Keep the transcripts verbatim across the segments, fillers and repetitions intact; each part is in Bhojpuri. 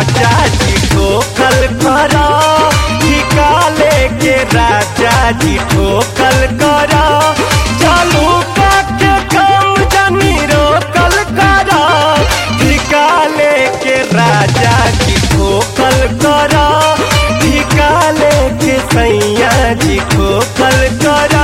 राजा जी ठोकल करा निकाले के राजा जी ठोकल करा चालू के काम जानी रोकल करा निकाले के राजा जी ठोकल करा निकाले के सैया जी ठोकल करा।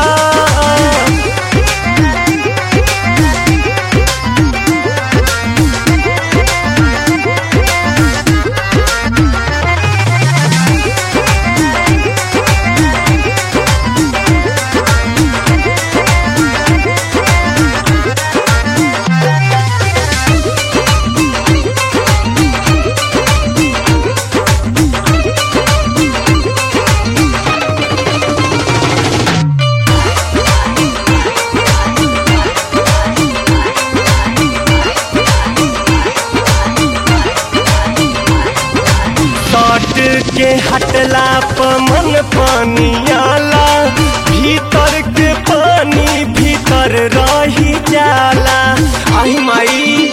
के हटला पमन पानियाला भीतर के पानी भीतर रही जाला आई माई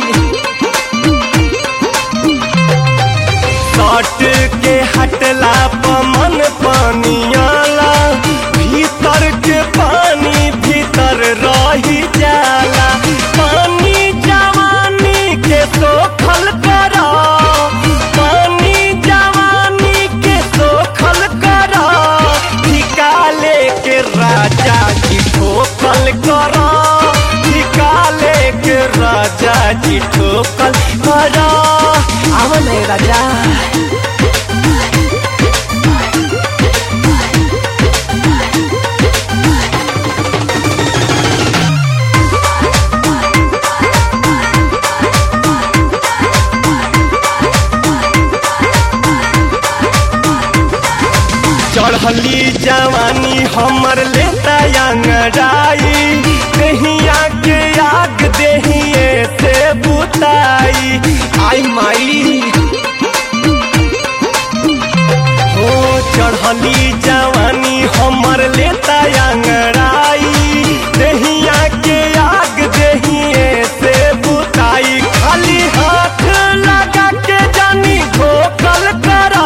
सट के हटला पमन पानियाला भीतर के पानी भीतर रही जाला पानी जवानी के सोखल करा राजा जी ठोकल करा निकाले के राजा जी ठोकल करा आवन राजा। चढ़ली जवानी हमर लेता अंगड़ाई दहिया के आग दहिए से बुताई आई माई हो चढ़ली जवानी हमर लेता अंगड़ाई दहिया के आग दहिए से बुताई खाली हाथ लगा के जानी ठोकल करा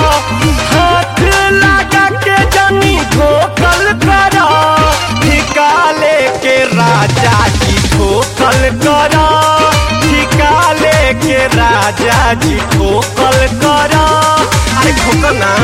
ठोकल करा निकाले के राजा जी ठोकल करा निकाले के राजा जी ठोकल करा अरे ठोकल ना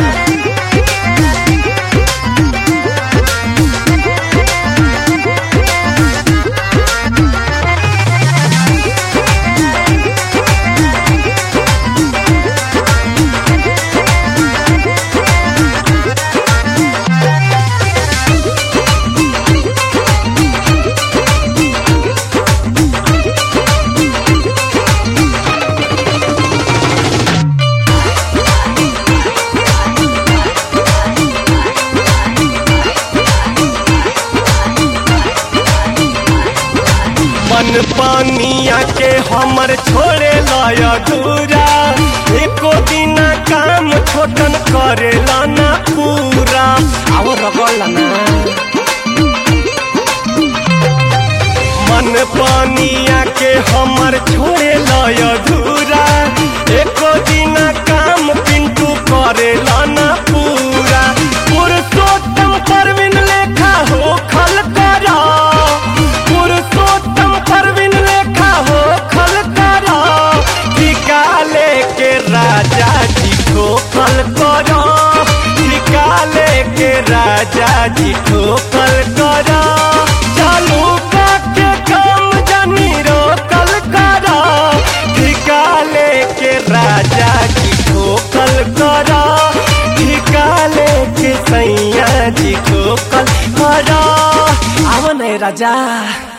मन पानिया के हमर छोड़े लाया दूरा एको दिन काम छोटन करेला ना पूरा आओ रगला ना मन पानिया के हमर छोड़े लाया दूरा एको दिन काम पिंटू करेला ना पूरा पुरुषोत्तम परवीन लेखा हो खल करा पुरुषोत्तम परवीन लेखा हो खल करा निकाले के राजा जी ठोकल करा निकाले के राजा जी ठोकल करा चालू के काम जानी रोकल करा निकाले के राजा जी ठोकल करा निकाले के सैया जी ठोकल करा आवन राजा।